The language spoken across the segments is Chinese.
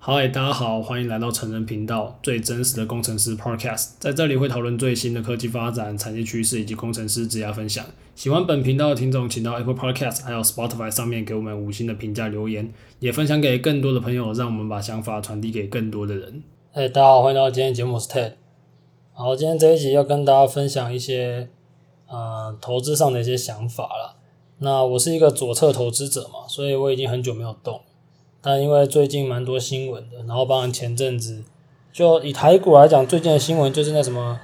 嗨，大家好，欢迎来到成人频道，最真实的工程师 Podcast。在这里会讨论最新的科技发展、产业趋势以及工程师职业分享。喜欢本频道的听众，请到 Apple Podcast 还有 Spotify 上面给我们5星的评价留言，也分享给更多的朋友，让我们把想法传递给更多的人。 大家好，欢迎来到今天的节目，我是 Ted。好，今天这一集要跟大家分享一些投资上的一些想法啦。那我是一个左侧投资者嘛，所以我已经很久没有动。但因为最近蛮多新闻的，然后包含前阵子，就以台股来讲，最近的新闻就是那什么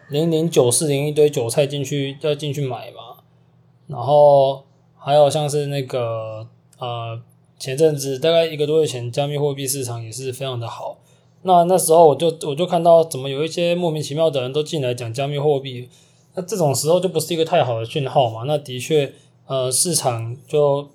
00940一堆韭菜要进去买嘛，然后还有像是那个前阵子大概1个多月前，加密货币市场也是非常的好。那时候我就看到怎么有一些莫名其妙的人都进来讲加密货币，那这种时候就不是一个太好的讯号嘛。那的确市场就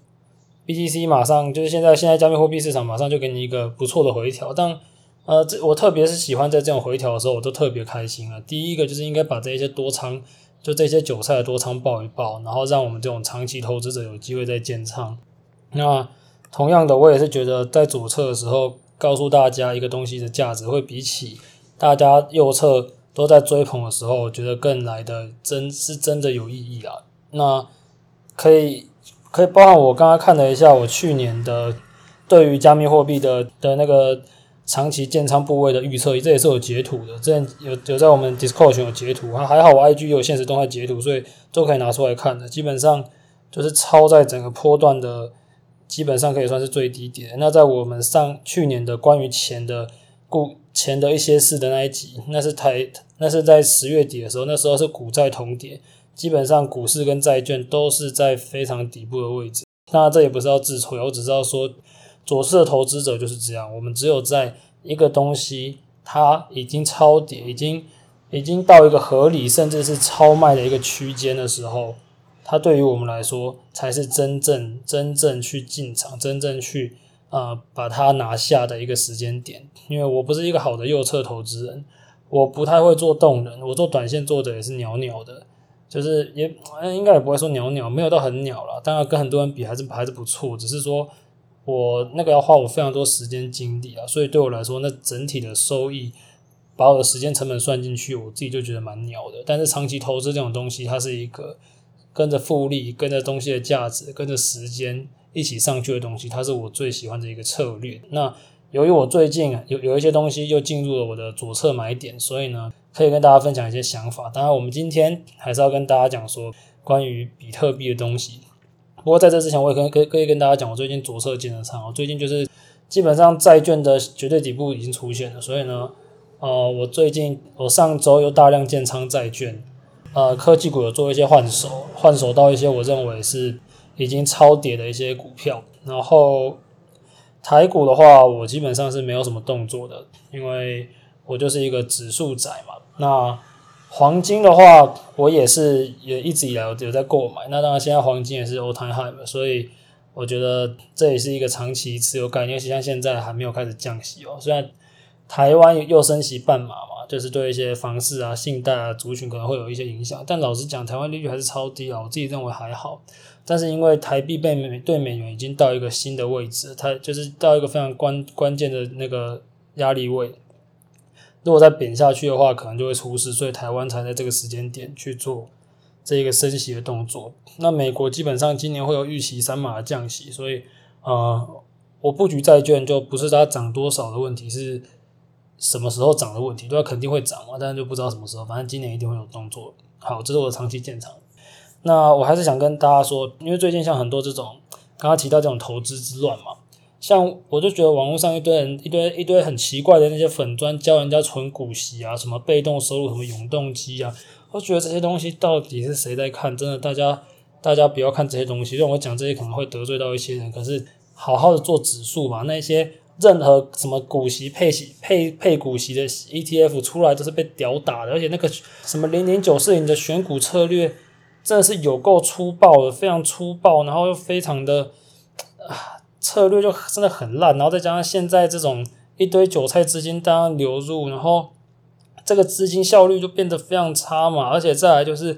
BTC 马上就是现在加密货币市场马上就给你一个不错的回调，但我特别是喜欢在这种回调的时候，我都特别开心了。第一个就是应该把这一些多仓，就这些韭菜的多仓爆一爆，然后让我们这种长期投资者有机会再建仓。那同样的，我也是觉得在左侧的时候，告诉大家一个东西的价值，会比起大家右侧都在追捧的时候，我觉得更来的真的有意义啦。那可以包含我刚刚看了一下我去年的对于加密货币的那个长期建仓部位的预测，这也是有截图的，之前有在我们 Discord 有截图，还好我 IG 有限时动态截图，所以都可以拿出来看的。基本上就是超在整个波段的，基本上可以算是最低点。那在我们去年的关于钱的一些事的那一集，那是在10月底的时候，那时候是股债同跌。基本上股市跟债券都是在非常底部的位置。那这也不是要自吹，我只是要说左侧的投资者就是这样，我们只有在一个东西它已经超跌，已经到一个合理甚至是超卖的一个区间的时候，它对于我们来说才是真正去进场，真正去把它拿下的一个时间点。因为我不是一个好的右侧投资人，我不太会做动能，我做短线做的也是鸟鸟的。就是应该也不会说鸟鸟，没有到很鸟啦，当然跟很多人比还是不错，只是说我那个要花我非常多时间精力啊，所以对我来说那整体的收益把我的时间成本算进去，我自己就觉得蛮鸟的。但是长期投资这种东西，它是一个跟着复利、跟着东西的价值、跟着时间一起上去的东西，它是我最喜欢的一个策略。那由于我最近有一些东西又进入了我的左侧买点，所以呢可以跟大家分享一些想法。当然我们今天还是要跟大家讲说关于比特币的东西。不过在这之前我也可以跟大家讲我最近左侧建的仓，我最近就是基本上债券的绝对底部已经出现了，所以呢我上周又大量建仓债券，科技股有做一些换手到一些我认为是已经超跌的一些股票。然后台股的话，我基本上是没有什么动作的，因为我就是一个指数仔嘛。那黄金的话，我也一直以来有在购买。那当然，现在黄金也是 all time high 嘛，所以我觉得这也是一个长期持有概念。尤其像现在还没有开始降息哦，虽然台湾又升息半码嘛，就是对一些房市啊、信贷啊族群可能会有一些影响。但老实讲，台湾利率还是超低啊，我自己认为还好。但是因为台币对美元已经到一个新的位置，它就是到一个非常关键的那个压力位，如果再贬下去的话，可能就会出事，所以台湾才在这个时间点去做这一个升息的动作。那美国基本上今年会有预期3码的降息，所以我布局债券就不是它涨多少的问题，是什么时候涨的问题。对，它肯定会涨嘛，但是就不知道什么时候，反正今年一定会有动作。好，这是我的长期建仓。那我还是想跟大家说，因为最近像很多这种刚刚提到这种投资之乱嘛，像我就觉得网络上一堆很奇怪的那些粉专教人家存股息啊，什么被动收入，什么永动机啊，我觉得这些东西到底是谁在看？真的，大家不要看这些东西。让我讲这些可能会得罪到一些人，可是好好的做指数嘛，那些任何什么股息配股息的 ETF 出来都是被屌打的，而且那个什么00940的选股策略真的是有够粗暴的，非常粗暴，然后又非常的策略就真的很烂，然后再加上现在这种一堆韭菜资金大量流入，然后这个资金效率就变得非常差嘛，而且再来就是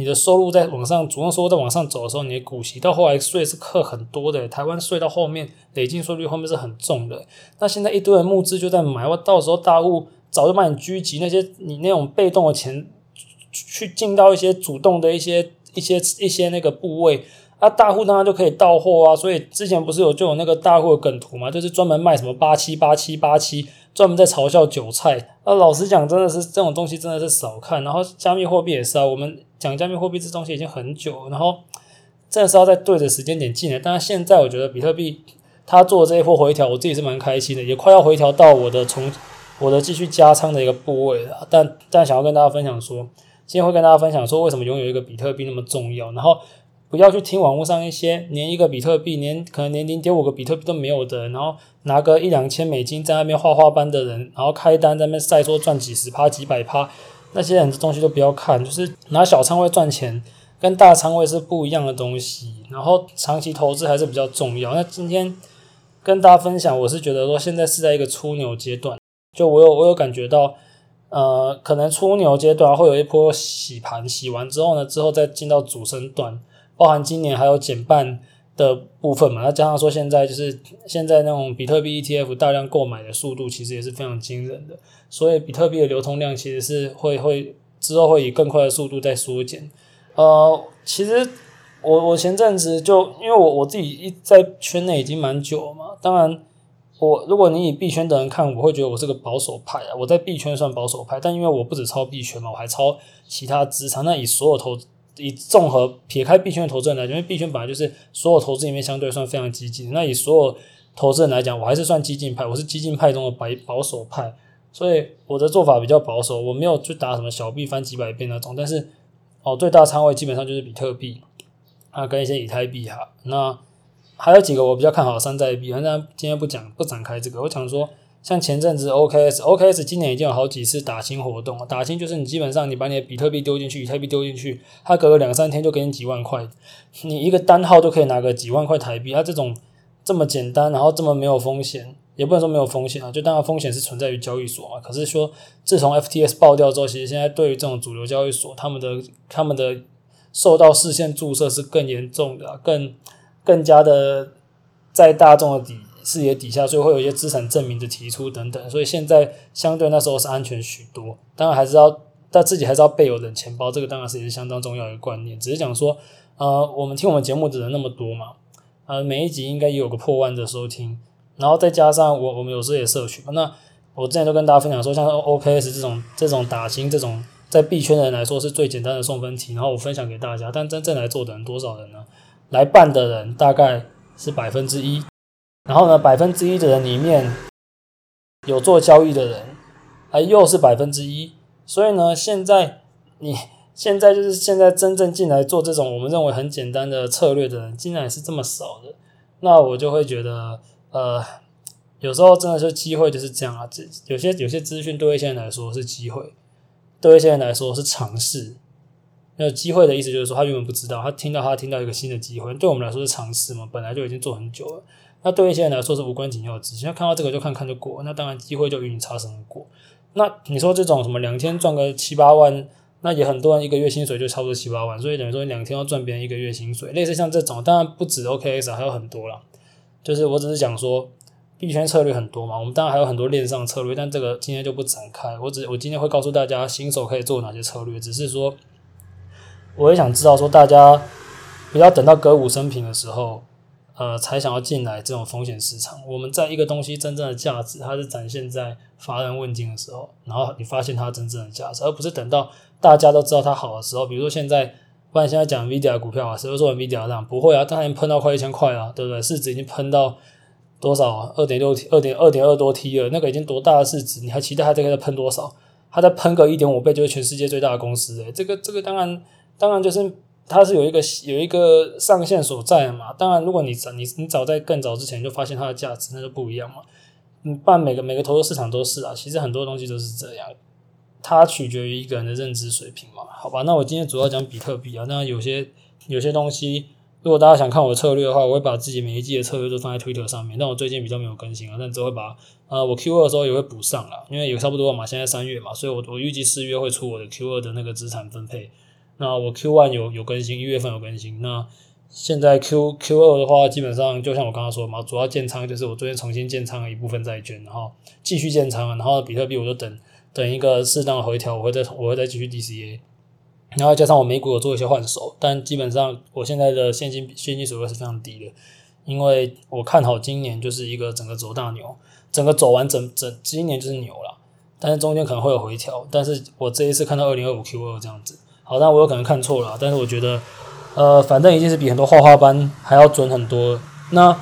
你的收入在往上，主动收入在往上走的时候，你的股息到后来税是课很多的，台湾税到后面累进税率后面是很重的。那现在一堆人募资就在买，到时候大户早就把你狙击，那些你那种被动的钱去进到一些主动的一些那个部位。大户当然就可以到货啊，所以之前不是就有那个大户的梗图嘛，就是专门卖什么878787，专门在嘲笑韭菜。老实讲，真的是这种东西真的是少看。然后加密货币也是啊，我们讲加密货币这东西已经很久了，然后真的是要在对的时间点进来。但是现在我觉得比特币它做的这一波回调，我自己是蛮开心的，也快要回调到我的继续加仓的一个部位了。但想要跟大家分享说，今天会跟大家分享说为什么拥有一个比特币那么重要，然后不要去听网络上一些连一个比特币可能连 0.5 个比特币都没有的人，然后拿个1-2千美金在那边画画班的人，然后开单在那边晒说赚几十%几百%，那些人的东西都不要看，就是拿小仓位赚钱跟大仓位是不一样的东西，然后长期投资还是比较重要。那今天跟大家分享，我是觉得说现在是在一个初牛阶段，就我有感觉到可能初牛阶段会有一波洗盘，洗完之后呢，之后再进到主升段，包含今年还有减半的部分嘛，那加上说现在那种比特币 ETF 大量购买的速度其实也是非常惊人的，所以比特币的流通量其实是会之后会以更快的速度在缩减。其实我前阵子就因为我自己在圈内已经蛮久了嘛，当然如果你以币圈的人看，我会觉得我是个保守派啊，我在币圈算保守派，但因为我不只抄币圈嘛，我还抄其他资产，那以综合撇开币圈的投资人来讲，因为币圈本来就是所有投资里面相对算非常激进的，那以所有投资人来讲，我还是算激进派，我是激进派中的保守派，所以我的做法比较保守，我没有去打什么小币翻几百遍那种，但是最大仓位基本上就是比特币跟一些以太币那还有几个我比较看好的山寨币，但今天不展开这个，我讲说像前阵子 OKS 今年已经有好几次打新活动了，打新就是你基本上你把你的比特币丢进去，以太币丢进去，它隔个2-3天就给你几万块，你一个单号就可以拿个几万块台币，它这么简单，然后这么没有风险，也不能说没有风险啊，就当然风险是存在于交易所嘛，可是说自从 FTX 爆掉之后，其实现在对于这种主流交易所他们的受到视线注射是更严重的更加的在大众的视野底下，所以会有一些资产证明的提出等等，所以现在相对那时候是安全许多。当然但自己还是要备有冷钱包，这个当然是也是相当重要的一个观念。只是讲说我们听我们节目的人那么多嘛，每一集应该也有个破万的收听，然后再加上我们有时候也社群，那我之前就跟大家分享说，像 OKS 这种打新这种在币圈的人来说是最简单的送分题，然后我分享给大家，但真正来做的人多少人呢？来办的人大概是1%，然后呢1%的人里面有做交易的人又是1%，所以呢现在真正进来做这种我们认为很简单的策略的人竟然是这么少的，那我就会觉得有时候真的是机会就是这样啊，有些资讯对一些人来说是机会，对一些人来说是尝试。那机会的意思就是说他原本不知道，他听到一个新的机会，对我们来说是尝试嘛，本来就已经做很久了。那对一些人来说是无关紧要的资讯，看到这个就看就过，那当然机会就与你擦身而过。那你说这种什么2天赚个7-8万，那也很多人一个月薪水就差不多7-8万，所以等于说2天要赚别人一个月薪水，类似像这种，当然不止 OKX 还有很多啦。就是我只是讲说币圈策略很多嘛，我们当然还有很多链上策略，但这个今天就不展开。我今天会告诉大家新手可以做哪些策略，只是说我也想知道说大家不要等到歌舞升平的时候才想要进来这种风险市场。我们在一个东西真正的价值它是展现在乏人问津的时候，然后你发现它真正的价值，而不是等到大家都知道它好的时候。比如说不然现在讲 Nvidia 的股票谁会说 Nvidia 这样？不会啊，它已经喷到快1000块了，对不对？市值已经喷到多少 2.2 多 T 了，那个已经多大的市值，你还期待它这个再喷多少？它再喷个 1.5 倍就是全世界最大的公司这个当然就是它是有一个上限所在的嘛。当然如果你早在更早之前就发现它的价值，那就不一样嘛。不然每个投资市场都是其实很多东西都是这样，它取决于一个人的认知水平嘛。好吧，那我今天主要讲比特币那有些东西如果大家想看我的策略的话，我会把自己每一季的策略都放在 Twitter 上面，但我最近比较没有更新但只会把我 Q2 的时候也会补上因为也差不多嘛，现在3月嘛，所以我预计4月会出我的 Q2 的那个资产分配。 那我 Q1 有更新，1月份有更新。那现在 Q2 的话，基本上就像我刚刚说的嘛，主要建仓就是我昨天重新建仓了一部分债券，然后继续建仓，然后比特币我就等一个适当的回调，我会再继续 DCA， 然后加上我美股有做一些换手，但基本上我现在的现金水位是非常低的，因为我看好今年就是一个整个走大牛，整个走完今年就是牛啦，但是中间可能会有回调，但是我这一次看到2025 Q2 这样子，好，但我有可能看错了，但是我觉得反正已经是比很多画画班还要准很多了。那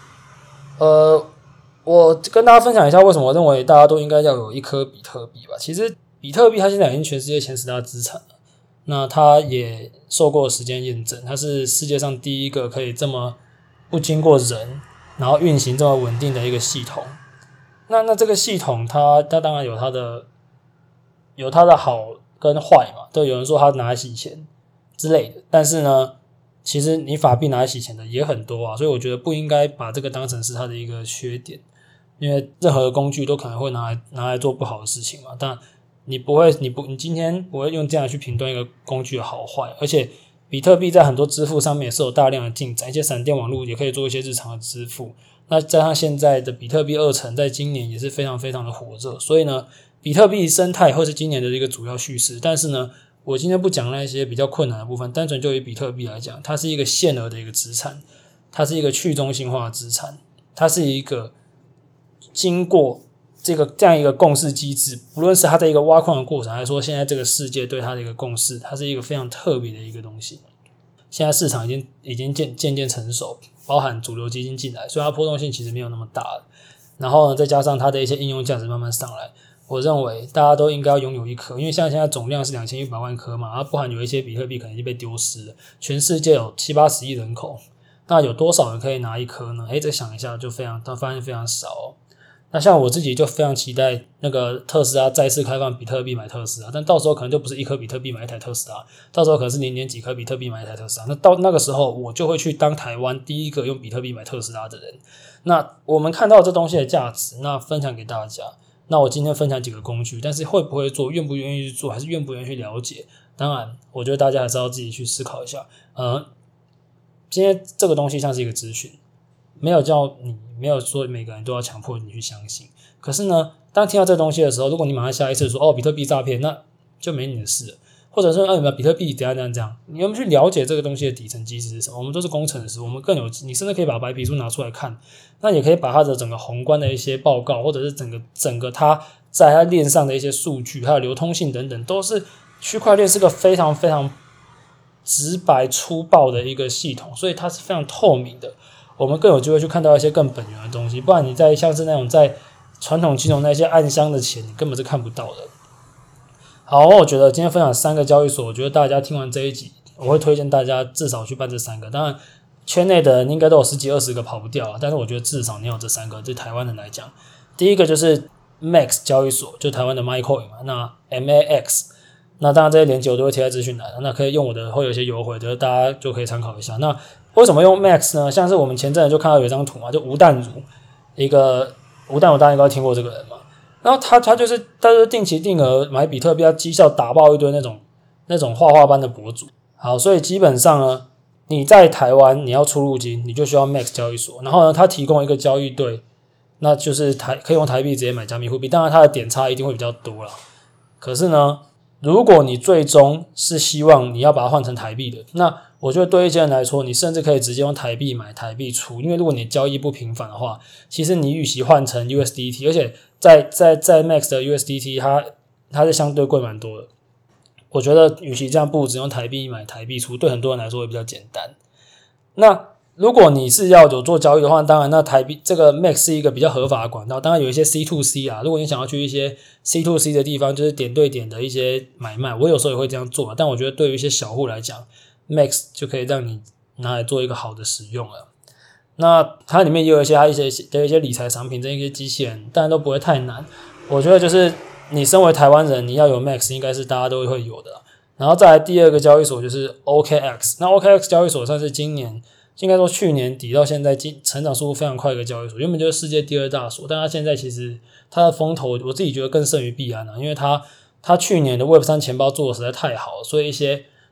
我跟大家分享一下为什么我认为大家都应该要有一颗比特币吧。其实比特币它现在已经全世界前10大资产了，那它也受过时间验证，它是世界上第一个可以这么不经过人然后运行这么稳定的一个系统。那这个系统它当然有它的好跟坏嘛，都有人说它拿来洗钱之类的，但是呢，其实你法币拿来洗钱的也很多啊，所以我觉得不应该把这个当成是它的一个缺点，因为任何的工具都可能会拿来做不好的事情嘛，但你今天不会用这样去评断一个工具的好坏，而且比特币在很多支付上面也是有大量的进展，一些闪电网络也可以做一些日常的支付，那加上现在的比特币2层在今年也是非常非常的火热，所以呢，比特币生态会是今年的一个主要叙事，但是呢，我今天不讲那些比较困难的部分，单纯就以比特币来讲，它是一个限额的一个资产，它是一个去中心化的资产，它是一个经过这样一个共识机制，不论是它的一个挖矿的过程，还是说现在这个世界对它的一个共识，它是一个非常特别的一个东西。现在市场已经渐渐成熟，包含主流基金进来，所以它波动性其实没有那么大了。然后呢，再加上它的一些应用价值慢慢上来，我认为大家都应该要拥有一颗，因为像现在总量是2100万颗嘛，它包含有一些比特币可能已经被丢失了。全世界有70-80亿人口，那有多少人可以拿一颗呢？再想一下就发现非常少哦。那像我自己就非常期待那个特斯拉再次开放比特币买特斯拉，但到时候可能就不是1颗比特币买一台特斯拉，到时候可能是0.几颗比特币买一台特斯拉。那到那个时候，我就会去当台湾第一个用比特币买特斯拉的人。那我们看到这东西的价值，那分享给大家。那我今天分享几个工具，但是会不会做，愿不愿意去做，还是愿不愿意去了解，当然我觉得大家还是要自己去思考一下。今天这个东西像是一个资讯，没有说每个人都要强迫你去相信，可是呢，当听到这个东西的时候，如果你马上下一次说比特币诈骗，那就没你的事了。或者说比特币怎样，你有没有去了解这个东西的底层机制是什么？我们都是工程师，我们你甚至可以把白皮书拿出来看，那也可以把它的整个宏观的一些报告，或者是整个它在它链上的一些数据，还有流通性等等，都是区块链是个非常非常直白粗暴的一个系统，所以它是非常透明的。我们更有机会去看到一些更本源的东西，不然你在像是那种在传统金融那些暗箱的钱，你根本是看不到的。好，我觉得今天分享3个交易所，我觉得大家听完这一集，我会推荐大家至少去办这3个。当然，圈内的人应该都有10几20个跑不掉，但是我觉得至少你有这3个，对台湾人来讲，第一个就是 Max 交易所，就台湾的 MyCoin 嘛，那 MAX， 那当然这些连结我都会贴在资讯栏，那可以用我的会有一些优惠，就是大家就可以参考一下。那为什么用 Max 呢？像是我们前阵子就看到有一张图嘛，就吴淡如，吴淡如大家应该听过这个人嘛。然后他就是定期定额买比特币，要绩效打爆一堆那种画画班的博主。好，所以基本上呢，你在台湾你要出入金，你就需要 Max 交易所。然后呢，他提供一个交易对，那就是可以用台币直接买加密货币。当然，它的点差一定会比较多啦。可是呢，如果你最终是希望你要把它换成台币的，那我觉得对一些人来说，你甚至可以直接用台币买台币出，因为如果你交易不频繁的话，其实你与其换成 USDT， 而且在 Max 的 USDT 它是相对贵蛮多的。我觉得与其这样，不如只用台币买台币出，对很多人来说会比较简单。那如果你是要有做交易的话，当然那台币这个 Max 是一个比较合法的管道，当然有一些 C2C 啊，如果你想要去一些 C2C 的地方，就是点对点的一些买卖，我有时候也会这样做，但我觉得对于一些小户来讲 Max 就可以让你拿来做一个好的使用了。那它里面也有一些理财商品，这一些机器人当然都不会太难，我觉得就是你身为台湾人，你要有 Max 应该是大家都会有的。然后再来第二个交易所就是 OKX， 那 OKX 交易所算是今年应该说去年底到现在成长速度非常快的一个交易所，原本就是世界第2大所，但它现在其实它的风头我自己觉得更胜于币安因为它去年的 Web3 钱包做的实在太好了，所以一些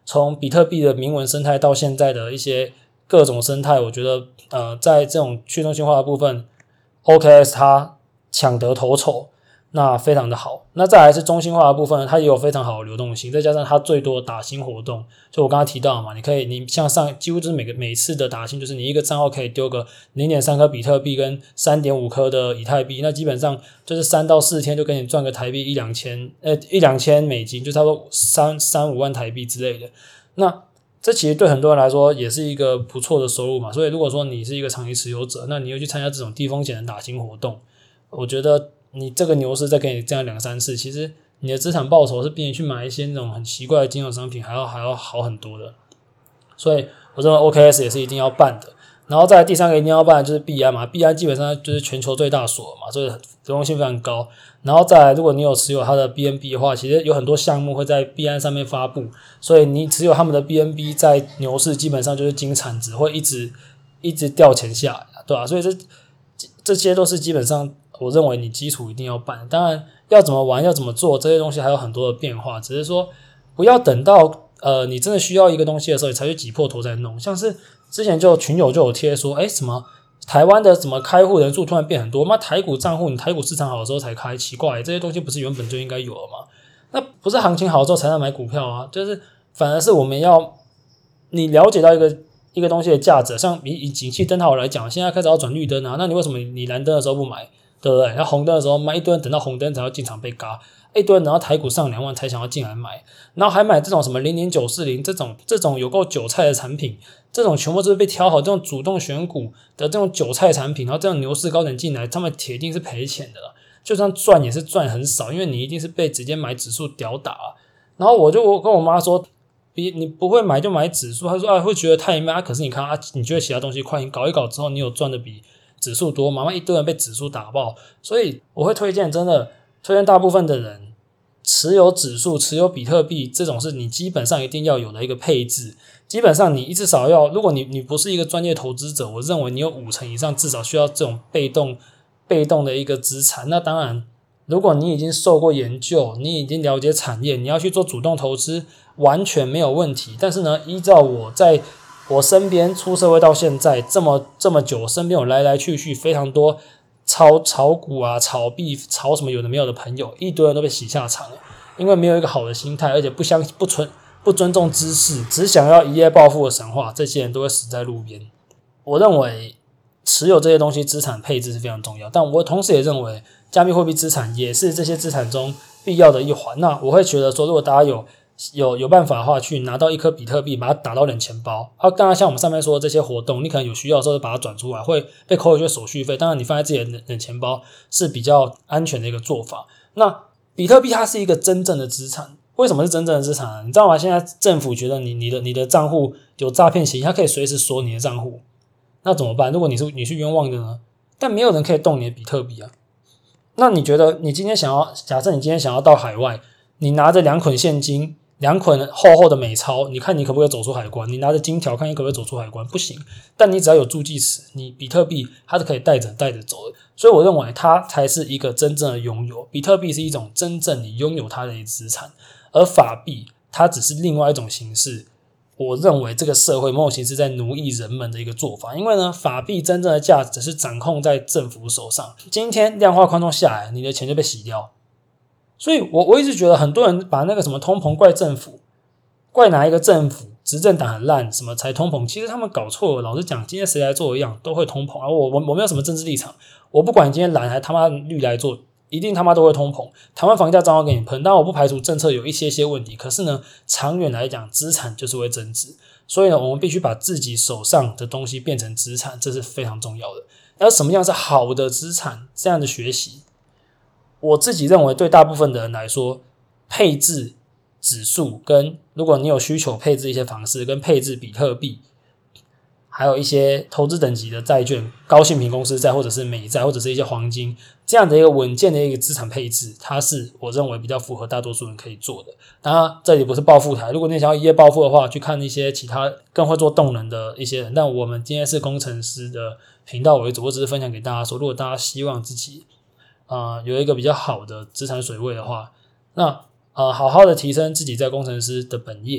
从比特币的铭文生态到现在的一些各种生态，我觉得在这种去中心化的部分 OKX 它抢得头筹，那非常的好。那再来是中心化的部分，它也有非常好的流动性，再加上它最多打新活动，就我刚刚提到嘛，你像几乎就是每次的打新，就是你一个账号可以丢个 0.3 颗比特币跟 3.5 颗的以太币，那基本上就是3到4天就给你赚个台币一两千美金，就差不多3-5万台币之类的。那这其实对很多人来说也是一个不错的收入嘛，所以如果说你是一个长期持有者，那你又去参加这种低风险的打新活动，我觉得你这个牛市再给你这样2-3次，其实你的资产报酬是比你去买一些那种很奇怪的金融商品还要好很多的。所以我认为 OKX 也是一定要办的。然后再来第三个一定要办的就是币安嘛，币安基本上就是全球最大所嘛，所以流动性非常高。然后再来，如果你有持有它的 BNB 的话，其实有很多项目会在币安上面发布，所以你持有他们的 BNB 在牛市基本上就是金产值，会一直掉钱下来，对吧？所以这些都是基本上我认为你基础一定要办。当然要怎么玩要怎么做这些东西还有很多的变化，只是说不要等到你真的需要一个东西的时候你才去挤破头再弄。像是之前群友就有贴说什么台湾的什么开户人数突然变很多，台股账户你台股市场好的时候才开，奇怪这些东西不是原本就应该有的吗？那不是行情好的时候才能买股票啊，就是反而是我们要你了解到一个东西的价值，像以景气灯号来讲，现在开始要转绿灯啊，那你为什么你蓝灯的时候不买，对不对？然后红灯的时候买，一堆人等到红灯才要进场被嘎，一堆人等到台股上2万才想要进来买，然后还买这种什么0.940这种有够韭菜的产品，这种全部都是被挑好这种主动选股的这种韭菜产品，然后这样牛市高点进来，他们铁定是赔钱的了，就算赚也是赚很少，因为你一定是被直接买指数屌打啊。然后我跟我妈说，你不会买就买指数，她说会觉得太慢，可是你看你觉得其他东西快，你搞一搞之后你有赚的比指数多嘛，一堆人被指数打爆，所以我会推荐大部分的人持有指数持有比特币，这种是你基本上一定要有的一个配置。基本上你至少要，如果你不是一个专业投资者，我认为你有50%以上至少需要这种被动的一个资产。那当然如果你已经受过研究，你已经了解产业，你要去做主动投资完全没有问题。但是呢，依照我在我身边出社会到现在这么久，身边有来来去去非常多炒股啊、炒币、炒什么有的没有的朋友，一堆人都被洗下场了，因为没有一个好的心态，而且不尊重知识，只想要一夜暴富的神话，这些人都会死在路边。我认为持有这些东西资产配置是非常重要，但我同时也认为加密货币资产也是这些资产中必要的一环。那我会觉得说，如果大家有办法的话，去拿到一颗比特币，把它打到冷钱包。当然像我们上面说的这些活动，你可能有需要的时候把它转出来，会被扣一些手续费。当然你放在自己的冷钱包是比较安全的一个做法。那比特币它是一个真正的资产，为什么是真正的资产呢？你知道吗？现在政府觉得你的账户有诈骗嫌疑，它可以随时锁你的账户。那怎么办？如果你是冤枉的呢？但没有人可以动你的比特币啊。那你觉得假设你今天想要到海外，你拿着2捆现金，2捆厚厚的美钞，你看你可不可以走出海关？你拿着金条看你可不可以走出海关？不行。但你只要有助记词，你比特币它是可以带着走的。所以我认为它才是一个真正的拥有。比特币是一种真正你拥有它的一个资产，而法币它只是另外一种形式。我认为这个社会某种形式在奴役人们的一个做法，因为呢，法币真正的价值是掌控在政府手上。今天量化宽松下来，你的钱就被洗掉。所以我一直觉得很多人把那个什么通膨怪政府，怪哪一个政府执政党很烂，什么才通膨，其实他们搞错了。老实讲，今天谁来做一样都会通膨。而我没有什么政治立场，我不管你今天蓝还他妈绿来做，一定他妈都会通膨。台湾房价照样给你喷，但我不排除政策有一些问题，可是呢，长远来讲，资产就是会增值。所以呢，我们必须把自己手上的东西变成资产，这是非常重要的。而什么样是好的资产？这样的学习，我自己认为对大部分的人来说，配置指数跟如果你有需求配置一些房市，跟配置比特币，还有一些投资等级的债券，高信评公司债或者是美债或者是一些黄金，这样的一个稳健的一个资产配置，它是我认为比较符合大多数人可以做的。当然这里不是暴富台，如果你想要一夜暴富的话，去看一些其他更会做动能的一些人，但我们今天是工程师的频道为主，我只是分享给大家说，如果大家希望自己有一个比较好的资产水位的话，那好好的提升自己在工程师的本业，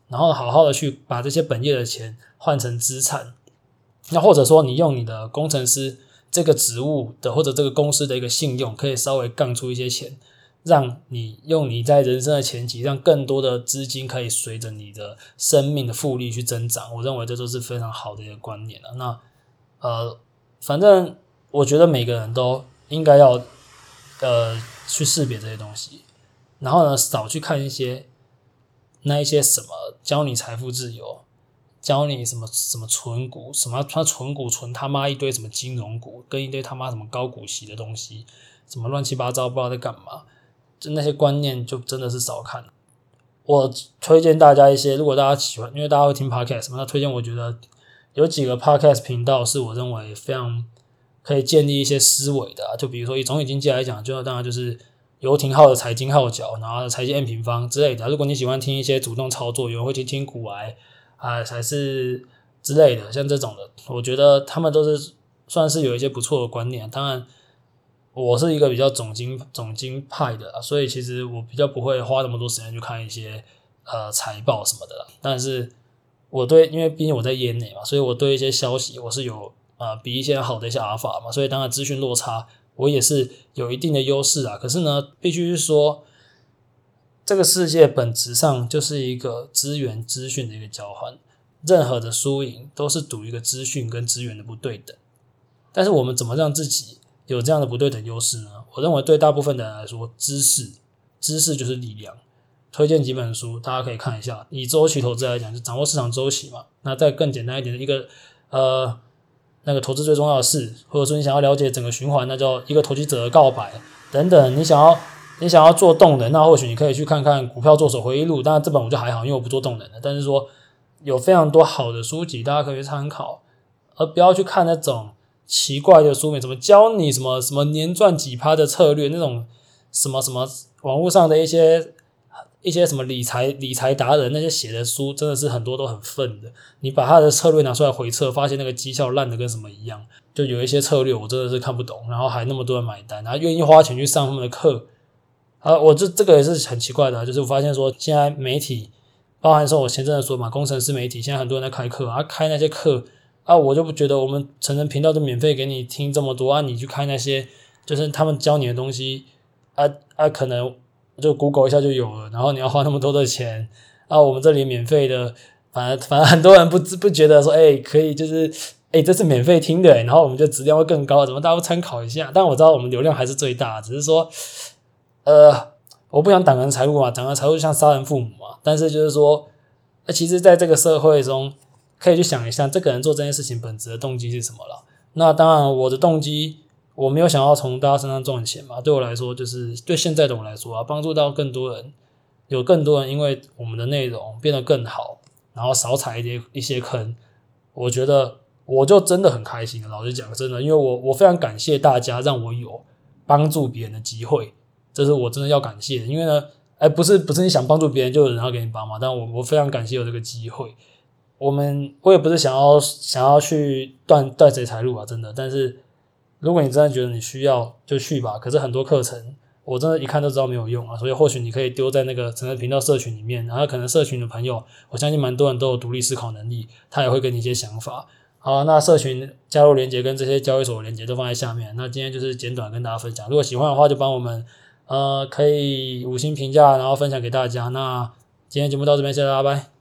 然后好好的去把这些本业的钱换成资产。那或者说你用你的工程师这个职务的或者这个公司的一个信用，可以稍微杠出一些钱，让你用你在人生的前期，让更多的资金可以随着你的生命的复利去增长。我认为这都是非常好的一个观念。那反正我觉得每个人都应该要去识别这些东西，然后呢少去看一些什么教你财富自由，教你什么存股，什么他存股存他妈一堆什么金融股，跟一堆他妈什么高股息的东西，什么乱七八糟不知道在干嘛，就那些观念就真的是少看。我推荐大家一些，如果大家喜欢，因为大家会听 podcast 嘛，那推荐我觉得有几个 podcast 频道是我认为非常可以建立一些思维的就比如说以总体经济来讲，就当然就是游艇号的财经号角，然后财经 M 平方之类的。如果你喜欢听一些主动操作，有人会去听股癌还是之类的，像这种的，我觉得他们都是算是有一些不错的观念。当然我是一个比较总经派的所以其实我比较不会花那么多时间去看一些财报什么的但是我对，因为毕竟我在业内嘛，所以我对一些消息我是有比一些好的一些阿法嘛，所以当然资讯落差我也是有一定的优势可是呢，必须是说这个世界本质上就是一个资源资讯的一个交换，任何的输赢都是赌一个资讯跟资源的不对等。但是我们怎么让自己有这样的不对等优势呢？我认为对大部分的人来说，知识就是力量。推荐几本书，大家可以看一下。以周期投资来讲，就掌握市场周期嘛。那再更简单一点的一个那个投资最重要的事，或者说你想要了解整个循环，那叫一个投机者的告白等等。你想要做动能，那或许你可以去看看《股票作手回忆录》。当然这本我就还好，因为我不做动能的。但是说有非常多好的书籍，大家可以去参考，而不要去看那种奇怪的书名，怎么教你什么年赚几%的策略，那种什么网络上的一些什么理财达人那些写的书，真的是很多都很愤的。你把他的策略拿出来回测，发现那个绩效烂的跟什么一样。就有一些策略我真的是看不懂，然后还那么多人买单，然后愿意花钱去上他们的课。我这个也是很奇怪的就是我发现说现在媒体，包含说我前阵子说嘛，工程师媒体现在很多人在开课开那些课我就不觉得我们成人频道就免费给你听这么多你去开那些就是他们教你的东西可能就 Google 一下就有了，然后你要花那么多的钱我们这里免费的，反正很多人不觉得说可以就是这是免费听的然后我们就质量会更高，怎么大家不参考一下？但我知道我们流量还是最大，只是说我不想挡人财路嘛，挡人财路就像杀人父母嘛。但是就是说其实在这个社会中可以去想一下这个人做这件事情本质的动机是什么啦。那当然我的动机我没有想要从大家身上赚钱嘛，对我来说就是对现在的我来说帮助到更多人，有更多人因为我们的内容变得更好，然后少踩一些坑，我觉得我就真的很开心了。老实讲真的，因为我非常感谢大家让我有帮助别人的机会，这是我真的要感谢的。因为呢不是你想帮助别人就有人要给你帮忙，但我非常感谢有这个机会。我也不是想要去断谁财路真的。但是如果你真的觉得你需要就去吧，可是很多课程我真的一看就知道没有用所以或许你可以丢在那个整个频道社群里面，然后可能社群的朋友我相信蛮多人都有独立思考能力，他也会给你一些想法。好，那社群加入连结跟这些交易所的连结都放在下面。那今天就是简短跟大家分享，如果喜欢的话就帮我们可以5星评价，然后分享给大家。那今天节目到这边，谢谢大家，拜。